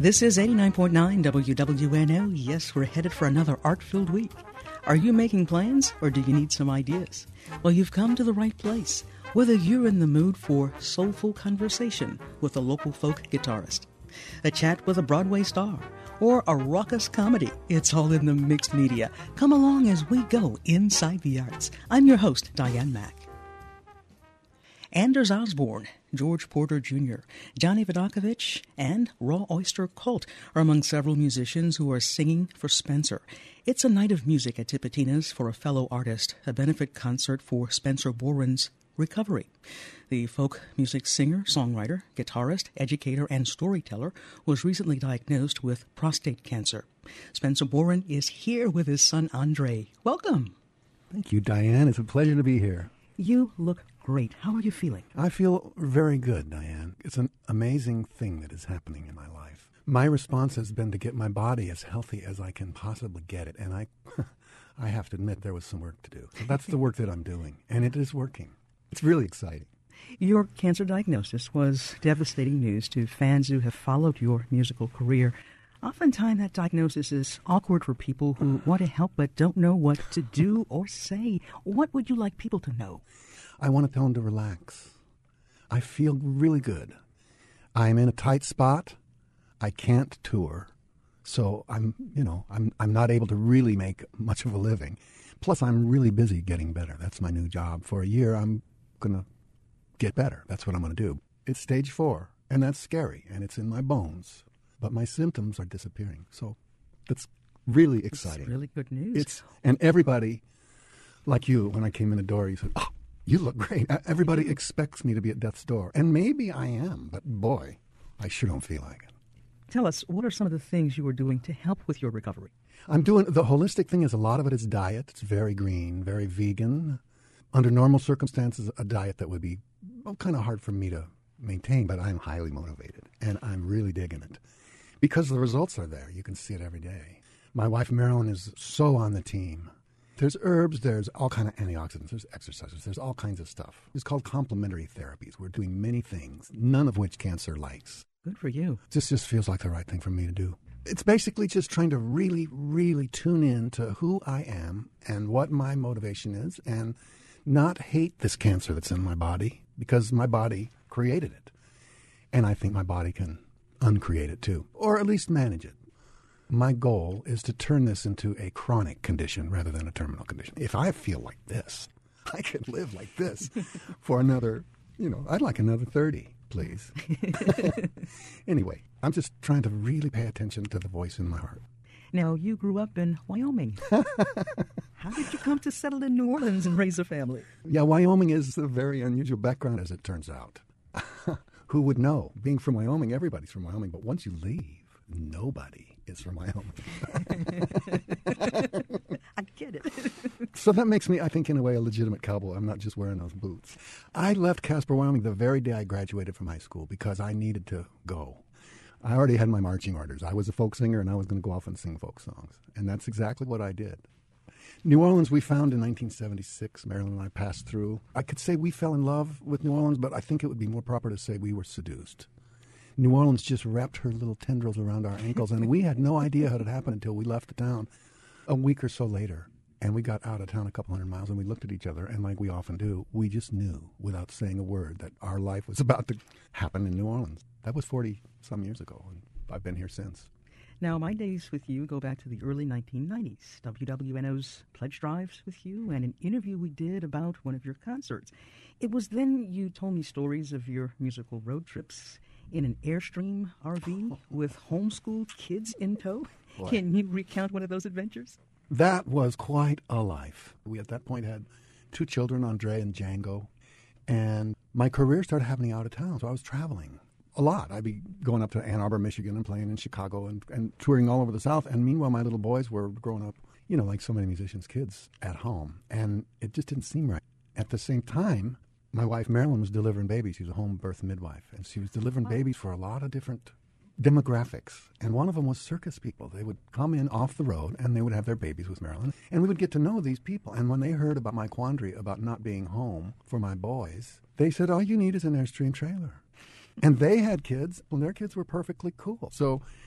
This is 89.9 WWNO. Yes, we're headed for another art-filled week. Are you making plans, or do you need some ideas? Well, you've come to the right place. Whether you're in the mood for soulful conversation with a local folk guitarist, a chat with a Broadway star, or a raucous comedy, it's all in the mixed media. Come along as we go inside the arts. I'm your host, Diane Mack. Anders Osborne, George Porter Jr., Johnny Vodakovich, and Raw Oyster Cult are among several musicians who are singing for Spencer. It's a night of music at Tipitina's for a fellow artist, a benefit concert for Spencer Boren's recovery. The folk music singer, songwriter, guitarist, educator, and storyteller was recently diagnosed with prostate cancer. Spencer Boren is here with his son, Andre. Welcome. Thank you, Diane. It's a pleasure to be here. You look great. How are you feeling? I feel very good, Diane. It's an amazing thing that is happening in my life. My response has been to get my body as healthy as I can possibly get it, and I have to admit there was some work to do. So that's the work that I'm doing, and it is working. It's really exciting. Your cancer diagnosis was devastating news to fans who have followed your musical career. Oftentimes that diagnosis is awkward for people who want to help but don't know what to do or say. What would you like people to know? I want to tell them to relax. I feel really good. I'm in a tight spot. I can't tour. So I'm not able to really make much of a living. Plus, I'm really busy getting better. That's my new job. For a year, I'm going to get better. That's what I'm going to do. It's stage 4, and that's scary, and it's in my bones. But my symptoms are disappearing. So that's really exciting. It's really good news. And everybody, like you, when I came in the door, you said, "Oh, you look great." Everybody expects me to be at death's door. And maybe I am, but boy, I sure don't feel like it. Tell us, what are some of the things you are doing to help with your recovery? I'm doing, the holistic thing is a lot of it is diet. It's very green, very vegan. Under normal circumstances, a diet that would be kind of hard for me to maintain, but I'm highly motivated, and I'm really digging it. Because the results are there. You can see it every day. My wife, Marilyn, is so on the team. There's herbs, there's all kind of antioxidants, there's exercises, there's all kinds of stuff. It's called complementary therapies. We're doing many things, none of which cancer likes. Good for you. This just feels like the right thing for me to do. It's basically just trying to really, really tune in to who I am and what my motivation is and not hate this cancer that's in my body because my body created it. And I think my body can uncreate it too, or at least manage it. My goal is to turn this into a chronic condition rather than a terminal condition. If I feel like this, I could live like this for another, I'd like another 30, please. Anyway, I'm just trying to really pay attention to the voice in my heart. Now, you grew up in Wyoming. How did you come to settle in New Orleans and raise a family? Yeah, Wyoming is a very unusual background, as it turns out. Who would know? Being from Wyoming, everybody's from Wyoming. But once you leave, nobody is from Wyoming. I get it. So that makes me, I think, in a way, a legitimate cowboy. I'm not just wearing those boots. I left Casper, Wyoming the very day I graduated from high school because I needed to go. I already had my marching orders. I was a folk singer, and I was going to go off and sing folk songs. And that's exactly what I did. New Orleans we found in 1976. Marilyn and I passed through. I could say we fell in love with New Orleans, but I think it would be more proper to say we were seduced. New Orleans just wrapped her little tendrils around our ankles, and we had no idea how it happened until we left the town a week or so later. And we got out of town a couple hundred miles, and we looked at each other, and like we often do, we just knew without saying a word that our life was about to happen in New Orleans. That was 40-some years ago, and I've been here since. Now, my days with you go back to the early 1990s. WWNO's Pledge Drives with you and an interview we did about one of your concerts. It was then you told me stories of your musical road trips in an Airstream RV with homeschooled kids in tow. Boy. Can you recount one of those adventures? That was quite a life. We at that point had 2 children, Andre and Django, and my career started happening out of town, so I was traveling a lot. I'd be going up to Ann Arbor, Michigan, and playing in Chicago and touring all over the South. And meanwhile, my little boys were growing up, like so many musicians' kids at home. And it just didn't seem right. At the same time, my wife, Marilyn, was delivering babies. She was a home birth midwife. And she was delivering babies for a lot of different demographics. And one of them was circus people. They would come in off the road, and they would have their babies with Marilyn. And we would get to know these people. And when they heard about my quandary about not being home for my boys, they said, all you need is an Airstream trailer. And they had kids, and their kids were perfectly cool. So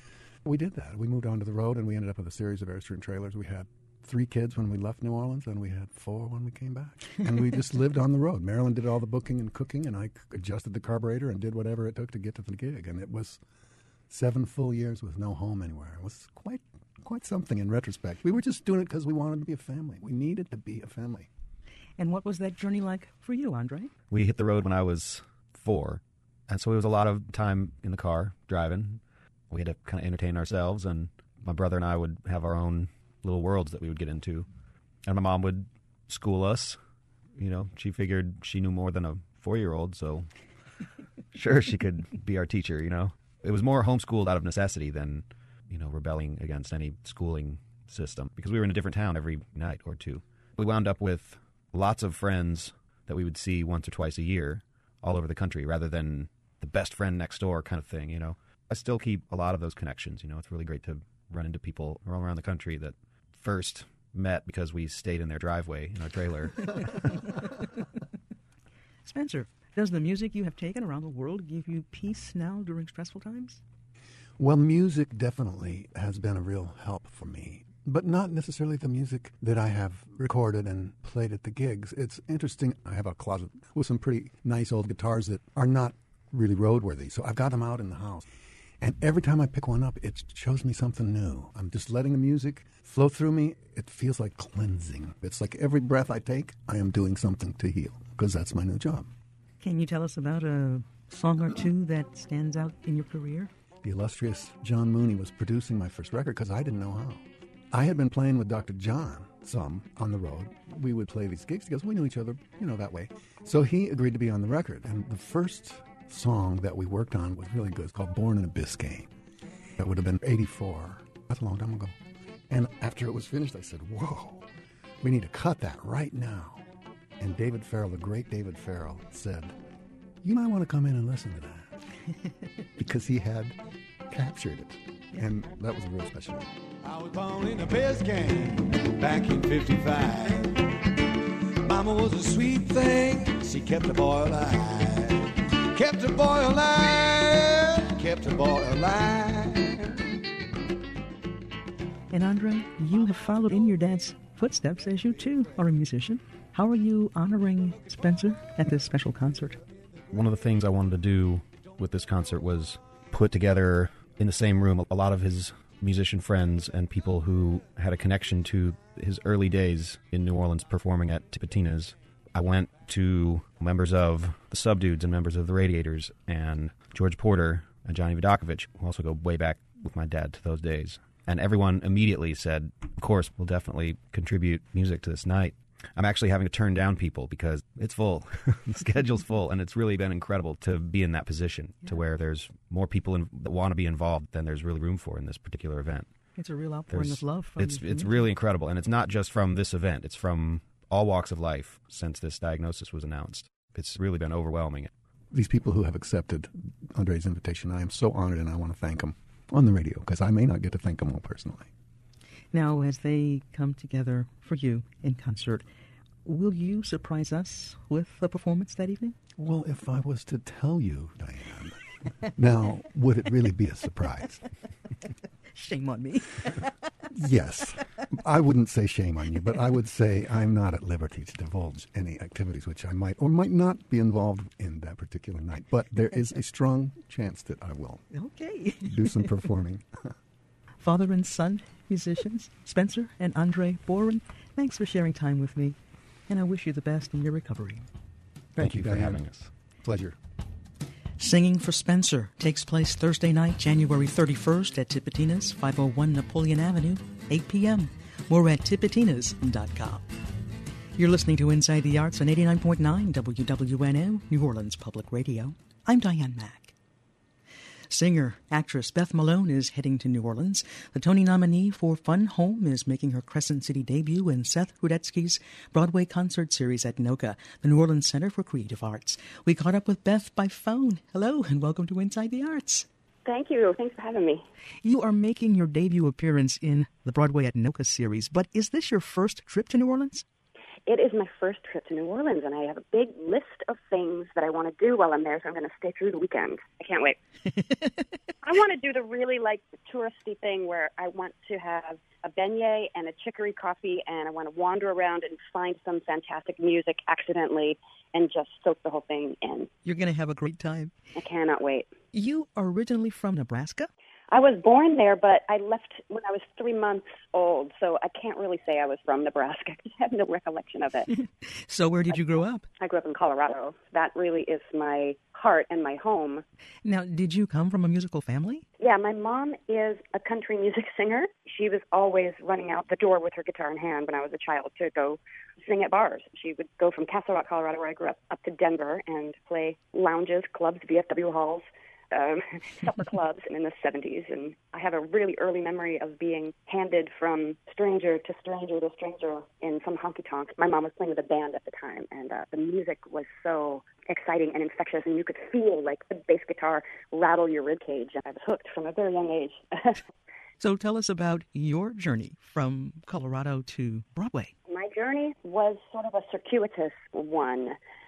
We did that. We moved onto the road, and we ended up with a series of Airstream trailers. We had 3 kids when we left New Orleans, and we had 4 when we came back. And we just lived on the road. Marilyn did all the booking and cooking, and I adjusted the carburetor and did whatever it took to get to the gig. And it was 7 full years with no home anywhere. It was quite something in retrospect. We were just doing it because we wanted to be a family. We needed to be a family. And what was that journey like for you, Andre? We hit the road when I was 4, and so it was a lot of time in the car driving. We had to kind of entertain ourselves, and my brother and I would have our own little worlds that we would get into. And my mom would school us. You know, she figured she knew more than a 4-year-old, so sure, she could be our teacher, you know. It was more homeschooled out of necessity than, you know, rebelling against any schooling system, because we were in a different town every night or two. We wound up with lots of friends that we would see once or twice a year all over the country, rather than the best friend next door kind of thing, you know. I still keep a lot of those connections, you know. It's really great to run into people all around the country that first met because we stayed in their driveway in our trailer. Spencer, does the music you have taken around the world give you peace now during stressful times? Well, music definitely has been a real help for me, but not necessarily the music that I have recorded and played at the gigs. It's interesting. I have a closet with some pretty nice old guitars that are not really roadworthy, so I've got them out in the house. And every time I pick one up, it shows me something new. I'm just letting the music flow through me. It feels like cleansing. It's like every breath I take, I am doing something to heal, because that's my new job. Can you tell us about a song or two that stands out in your career? The illustrious John Mooney was producing my first record because I didn't know how. I had been playing with Dr. John some on the road. We would play these gigs because we knew each other, you know, that way. So he agreed to be on the record. And the first song that we worked on was really good. It's called Born in a Biscayne. That would have been 84. That's a long time ago. And after it was finished, I said, whoa, we need to cut that right now. And David Farrell, the great David Farrell, said, you might want to come in and listen to that. Because he had captured it. And that was a real special one. I was born in a Biscayne back in 55. Mama was a sweet thing. She kept the boy alive. Kept the boy alive. Kept the boy alive. And Andre, you have followed in your dad's footsteps as you too are a musician. How are you honoring Spencer at this special concert? One of the things I wanted to do with this concert was put together in the same room a lot of his musician friends and people who had a connection to his early days in New Orleans performing at Tipitina's. I went to members of the Subdudes and members of the Radiators and George Porter and Johnny Vidakovich, who also go way back with my dad to those days. And everyone immediately said, of course, we'll definitely contribute music to this night. I'm actually having to turn down people because it's full. The schedule's full, and it's really been incredible to be in that position to where there's more people that want to be involved than there's really room for in this particular event. It's a real outpouring of love. It's really incredible, and it's not just from this event. It's from all walks of life since this diagnosis was announced. It's really been overwhelming. These people who have accepted Andre's invitation, I am so honored, and I want to thank them on the radio because I may not get to thank them all personally. Now, as they come together for you in concert, will you surprise us with a performance that evening? Well, if I was to tell you, Diane, now, would it really be a surprise? Shame on me. Yes. I wouldn't say shame on you, but I would say I'm not at liberty to divulge any activities which I might or might not be involved in that particular night. But there is a strong chance that I will do some performing. Father and son musicians, Spencer and Andre Boren, thanks for sharing time with me, and I wish you the best in your recovery. Thank you for having us. Pleasure. Singing for Spencer takes place Thursday night, January 31st at Tipitina's, 501 Napoleon Avenue, 8 p.m. More at tipitinas.com. You're listening to Inside the Arts on 89.9 WWNO, New Orleans Public Radio. I'm Diane Mack. Singer, actress Beth Malone is heading to New Orleans. The Tony nominee for Fun Home is making her Crescent City debut in Seth Rudetsky's Broadway concert series at NOCA, the New Orleans Center for Creative Arts. We caught up with Beth by phone. Hello, and welcome to Inside the Arts. Thank you. Thanks for having me. You are making your debut appearance in the Broadway at NOCA series, but is this your first trip to New Orleans? It is my first trip to New Orleans, and I have a big list of things things that I want to do while I'm there, so I'm going to stay through the weekend. I can't wait. I want to do the really, touristy thing where I want to have a beignet and a chicory coffee, and I want to wander around and find some fantastic music accidentally and just soak the whole thing in. You're going to have a great time. I cannot wait. You are originally from Nebraska? I was born there, but I left when I was 3 months old, so I can't really say I was from Nebraska. I have no recollection of it. So where did you grow up? I grew up in Colorado. That really is my heart and my home. Now, did you come from a musical family? Yeah, my mom is a country music singer. She was always running out the door with her guitar in hand when I was a child to go sing at bars. She would go from Castle Rock, Colorado, where I grew up to Denver and play lounges, clubs, VFW halls, supper clubs in the 70s. And I have a really early memory of being handed from stranger to stranger to stranger in some honky-tonk. My mom was playing with a band at the time, and the music was so exciting and infectious, and you could feel the bass guitar rattle your ribcage. I was hooked from a very young age. So tell us about your journey from Colorado to Broadway. My journey was sort of a circuitous one.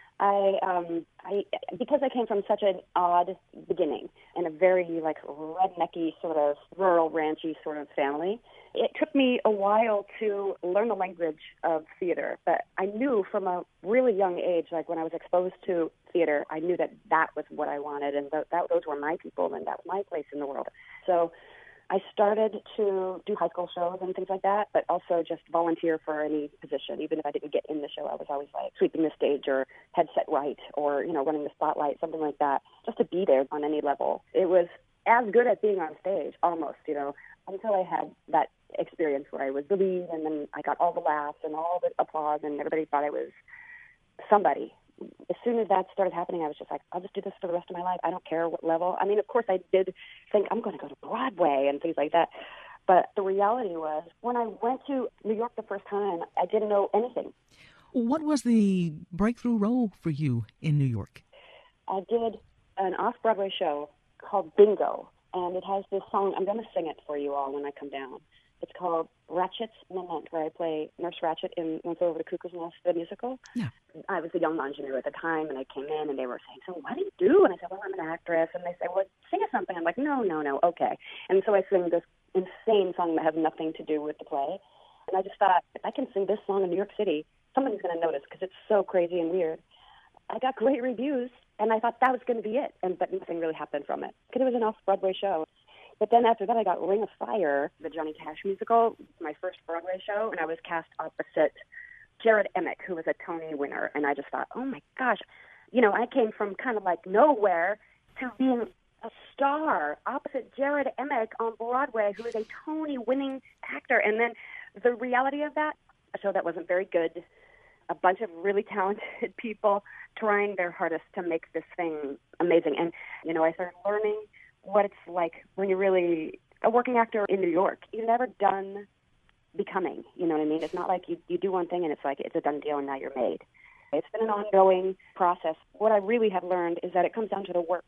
Because I came from such an odd beginning in a very rednecky sort of rural ranchy sort of family, it took me a while to learn the language of theater. But I knew from a really young age, when I was exposed to theater, I knew that was what I wanted, and those were my people, and that was my place in the world. So I started to do high school shows and things like that, but also just volunteer for any position. Even if I didn't get in the show, I was always sweeping the stage or headset right or, running the spotlight, something like that, just to be there on any level. It was as good at being on stage, almost, until I had that experience where I was the lead, and then I got all the laughs and all the applause, and everybody thought I was somebody. As soon as that started happening, I was just I'll just do this for the rest of my life. I don't care what level. I mean, of course, I did think I'm going to go to Broadway and things like that. But the reality was, when I went to New York the first time, I didn't know anything. What was the breakthrough role for you in New York? I did an off-Broadway show called Bingo, and it has this song. I'm going to sing it for you all when I come down. It's called Ratchet's Lament, where I play Nurse Ratchet in Once Over the Cuckoo's Nest, the musical. Yeah. I was a young ingenue at the time, and I came in, and they were saying, so what do you do? And I said, well, I'm an actress. And they said, well, sing us something. I'm like, no, okay. And so I sing this insane song that has nothing to do with the play. And I just thought, if I can sing this song in New York City, somebody's going to notice because it's so crazy and weird. I got great reviews, and I thought that was going to be it, but nothing really happened from it because it was an off-Broadway show. But then after that, I got Ring of Fire, the Johnny Cash musical, my first Broadway show, and I was cast opposite Jared Emick, who was a Tony winner. And I just thought, oh, my gosh, I came from kind of nowhere to being a star opposite Jared Emick on Broadway, who is a Tony-winning actor. And then the reality of that, a show that wasn't very good, a bunch of really talented people trying their hardest to make this thing amazing. And, I started learning what it's like when you're really a working actor in New York. You've never done becoming, you know what I mean? It's not like you do one thing and it's a done deal and now you're made. It's been an ongoing process. What I really have learned is that it comes down to the work.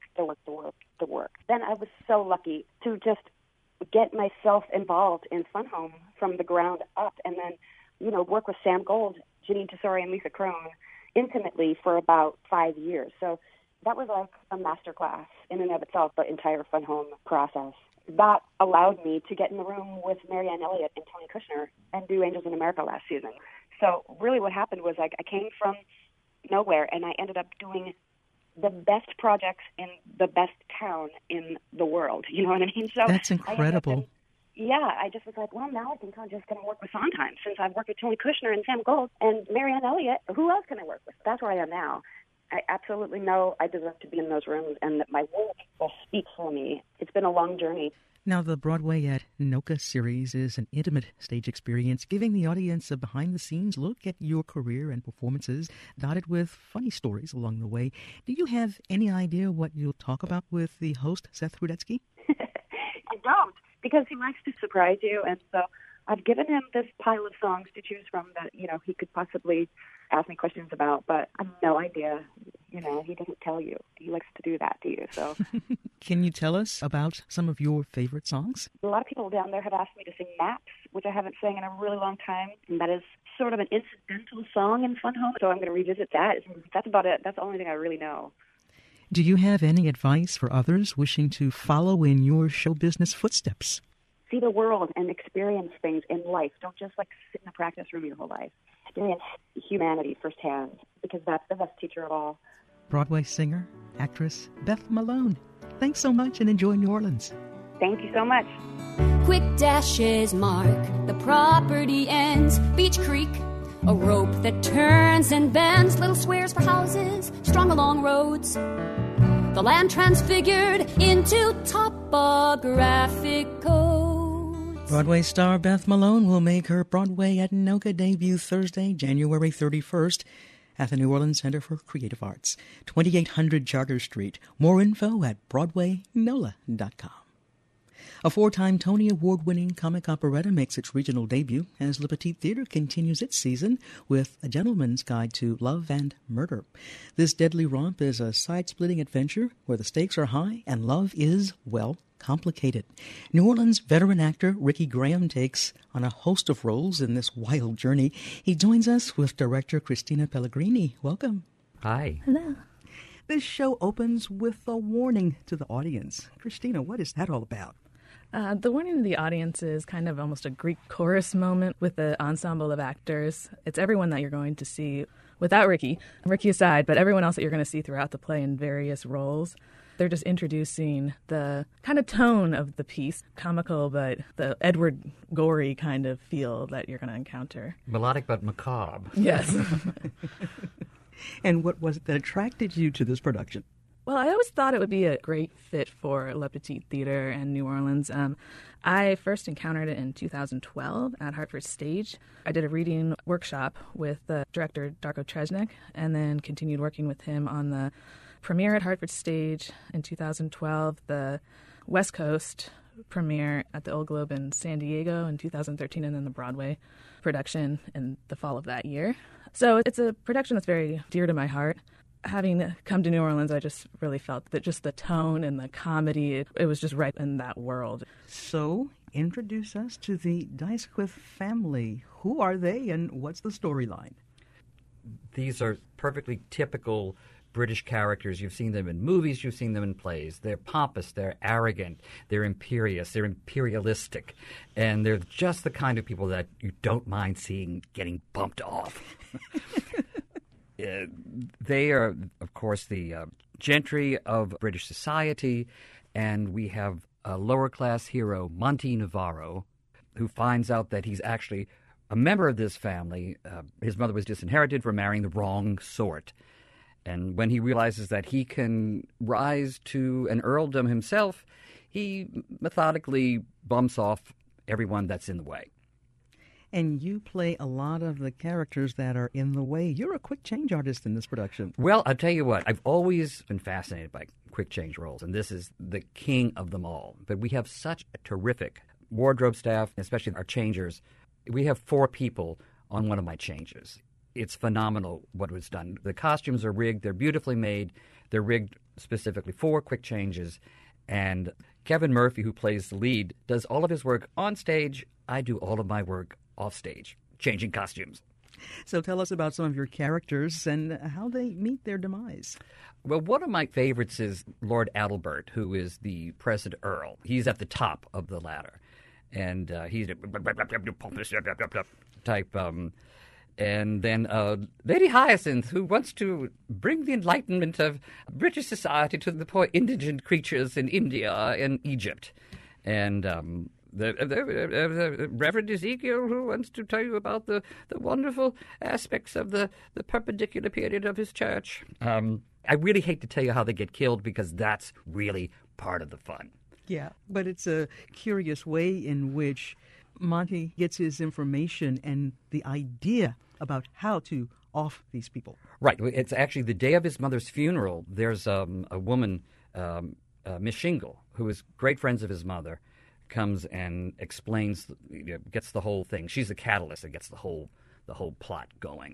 Then I was so lucky to just get myself involved in Fun Home from the ground up and then, work with Sam Gold, Janine Tesori, and Lisa Crone intimately for about 5 years. So that was a master class in and of itself, the entire Fun Home process. That allowed me to get in the room with Marianne Elliott and Tony Kushner and do Angels in America last season. So really what happened was I came from nowhere, and I ended up doing the best projects in the best town in the world. You know what I mean? So that's incredible. I just was like, well, now I think I'm just going to work with Sondheim since I've worked with Tony Kushner and Sam Gold and Marianne Elliott. Who else can I work with? That's where I am now. I absolutely know I deserve to be in those rooms and that my work will speak for me. It's been a long journey. Now, the Broadway at Noka series is an intimate stage experience, giving the audience a behind-the-scenes look at your career and performances, dotted with funny stories along the way. Do you have any idea what you'll talk about with the host, Seth Rudetsky? I don't, because he likes to surprise you, and so I've given him this pile of songs to choose from that, he could possibly ask me questions about, but I have no idea. He doesn't tell you. He likes to do that to you, so. Can you tell us about some of your favorite songs? A lot of people down there have asked me to sing Maps, which I haven't sang in a really long time, and that is sort of an incidental song in Fun Home, so I'm going to revisit that. That's about it. That's the only thing I really know. Do you have any advice for others wishing to follow in your show business footsteps? See the world and experience things in life. Don't just sit in a practice room your whole life. Experience humanity firsthand, because that's the best teacher of all. Broadway singer, actress Beth Malone. Thanks so much and enjoy New Orleans. Thank you so much. Quick dashes mark the property ends. Beach Creek, a rope that turns and bends. Little squares for houses strung along roads. The land transfigured into topographic codes. Broadway star Beth Malone will make her Broadway at Noga debut Thursday, January 31st at the New Orleans Center for Creative Arts, 2800 Charter Street. More info at BroadwayNola.com. A 4-time Tony Award-winning comic operetta makes its regional debut as Le Petit Theatre continues its season with A Gentleman's Guide to Love and Murder. This deadly romp is a side-splitting adventure where the stakes are high and love is, well, complicated. New Orleans veteran actor Ricky Graham takes on a host of roles in this wild journey. He joins us with director Christina Pellegrini. Welcome. Hi. Hello. This show opens with a warning to the audience. Christina, what is that all about? The warning to the audience is kind of almost a Greek chorus moment with the ensemble of actors. It's everyone that you're going to see, without Ricky aside, but everyone else that you're going to see throughout the play in various roles. They're just introducing the kind of tone of the piece, comical, but the Edward Gorey kind of feel that you're going to encounter. Melodic but macabre. Yes. And what was it that attracted you to this production? Well, I always thought it would be a great fit for Le Petit Theatre and New Orleans. I first encountered it in 2012 at Hartford Stage. I did a reading workshop with the director, Darko Tresnik, and then continued working with him on the premiere at Hartford Stage in 2012, the West Coast premiere at the Old Globe in San Diego in 2013, and then the Broadway production in the fall of that year. So it's a production that's very dear to my heart. Having come to New Orleans, I just really felt that just the tone and the comedy, it was just right in that world. So, introduce us to the Dysquith family. Who are they and what's the storyline? These are perfectly typical British characters. You've seen them in movies, you've seen them in plays. They're pompous, they're arrogant, they're imperious, they're imperialistic, and they're just the kind of people that you don't mind seeing getting bumped off. They are, of course, the gentry of British society, and we have a lower-class hero, Monty Navarro, who finds out that he's actually a member of this family. His mother was disinherited for marrying the wrong sort. And when he realizes that he can rise to an earldom himself, he methodically bumps off everyone that's in the way. And you play a lot of the characters that are in the way. You're a quick change artist in this production. Well, I'll tell you what, I've always been fascinated by quick change roles, and this is the king of them all. But we have such a terrific wardrobe staff, especially our changers. We have 4 people on one of my changes. It's phenomenal what was done. The costumes are rigged. They're beautifully made. They're rigged specifically for quick changes. And Kevin Murphy, who plays the lead, does all of his work on stage. I do all of my work off stage, changing costumes. So tell us about some of your characters and how they meet their demise. Well, one of my favorites is Lord Adelbert, who is the present Earl. He's at the top of the ladder. And he's a pompous type. And then Lady Hyacinth, who wants to bring the enlightenment of British society to the poor indigent creatures in India and Egypt. And the Reverend Ezekiel, who wants to tell you about the wonderful aspects of the perpendicular period of his church. I really hate to tell you how they get killed because that's really part of the fun. Yeah, but it's a curious way in which Monty gets his information and the idea about how to off these people. Right. It's actually the day of his mother's funeral. There's a woman, Miss Shingle, who is great friends of his mother, comes and explains, gets the whole thing. She's the catalyst that gets the whole plot going.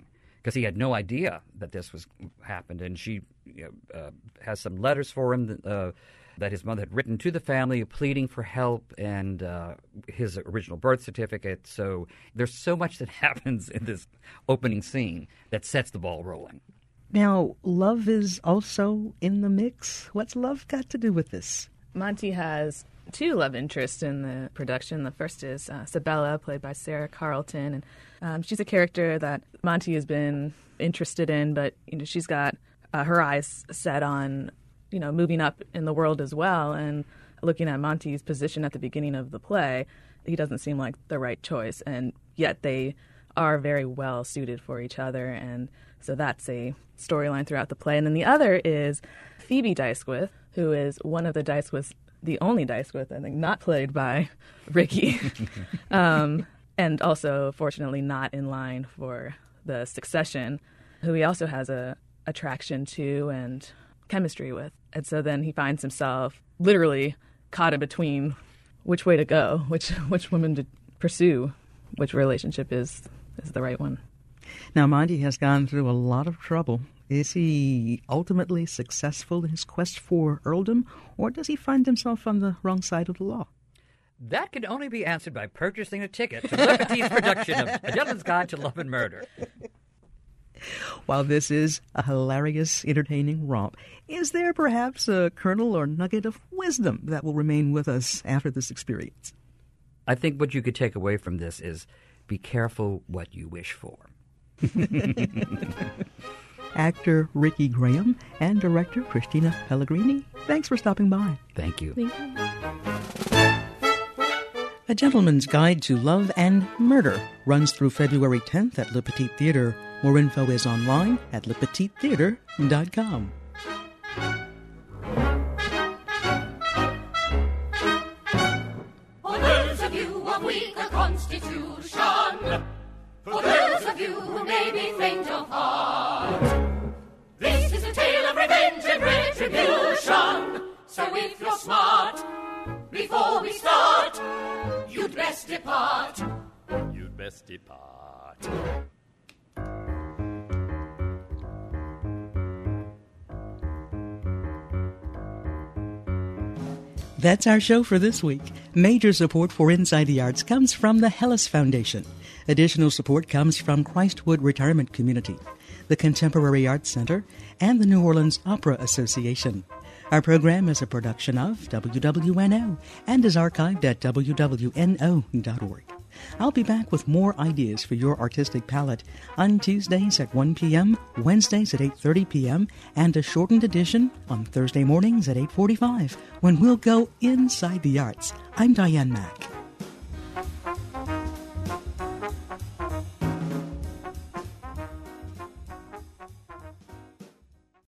because he had no idea that this was happened. And she has some letters for him that his mother had written to the family pleading for help, and his original birth certificate. So there's so much that happens in this opening scene that sets the ball rolling. Now, love is also in the mix. What's love got to do with this? Monty has two love interests in the production. The first is Sabella, played by Sarah Carlton, and she's a character that Monty has been interested in, but she's got her eyes set on moving up in the world as well. And looking at Monty's position at the beginning of the play, he doesn't seem like the right choice, and yet they are very well suited for each other, and so that's a storyline throughout the play. And then the other is Phoebe Dysquith, who is one of the Dysquiths, the only Dysquith, I think, not played by Ricky, and also, fortunately, not in line for the succession, who he also has a attraction to and chemistry with. And so then he finds himself literally caught in between which way to go, which woman to pursue, which relationship is the right one. Now, Monty has gone through a lot of trouble. Is he ultimately successful in his quest for earldom, or does he find himself on the wrong side of the law? That can only be answered by purchasing a ticket to Le Petit's production of A Gentleman's Guide to Love and Murder. While this is a hilarious, entertaining romp, is there perhaps a kernel or nugget of wisdom that will remain with us after this experience? I think what you could take away from this is be careful what you wish for. Actor Ricky Graham and director Christina Pellegrini, thanks for stopping by. Thank you. Thank you. A Gentleman's Guide to Love and Murder runs through February 10th at Le Petit Theatre. More info is online at lepetittheatre.com. For those of you of weaker constitution, for those of you who may be faint of heart, this is a tale of revenge and retribution. So if you're smart, before we start, you'd best depart. You'd best depart. That's our show for this week. Major support for Inside the Arts comes from the Hellas Foundation. Additional support comes from Christwood Retirement Community, the Contemporary Arts Center, and the New Orleans Opera Association. Our program is a production of WWNO and is archived at wwno.org. I'll be back with more ideas for your artistic palette on Tuesdays at 1 p.m., Wednesdays at 8:30 p.m., and a shortened edition on Thursday mornings at 8:45 when we'll go inside the arts. I'm Diane Mack.